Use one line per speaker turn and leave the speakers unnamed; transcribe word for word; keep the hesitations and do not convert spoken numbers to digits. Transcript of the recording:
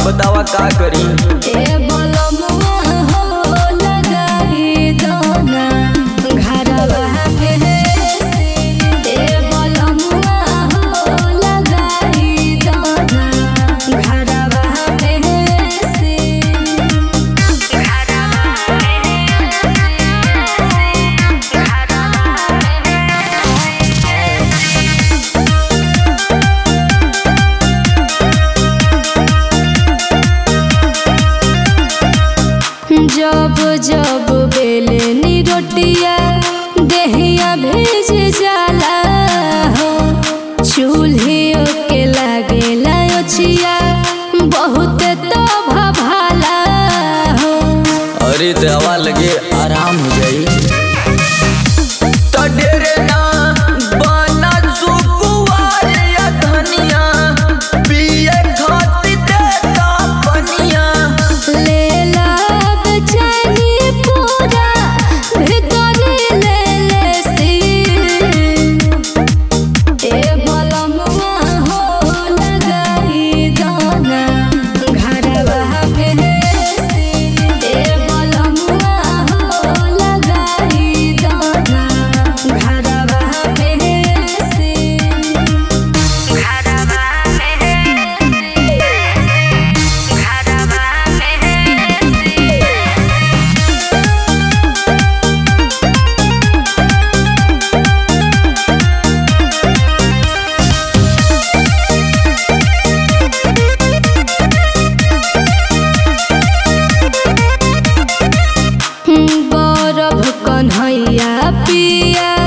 बतावा का करी।
ए बलमुआ हो लगाई दोना घरवा के से। ए बलमुआ हो लगाई दोना घरवा के से। जब जब बेलनी रोटिया देहिया भेज जाला हो। चूल्हियों के लागेला ओछिया बहुत तो भभाला हो।
अरे दवा लगे आराम हो जाई। तो ढेरे ना बना सुकुवार या धनिया पिए खातिर देता पनिया।
ले ला बेचैनी पूरा भीतरी ले ले सी। ए बलमुआ हो लगाई दोना घरवा के से। ए बलमुआ हो लगाई दोना घरवा के से। बरफ कन्हैया पिया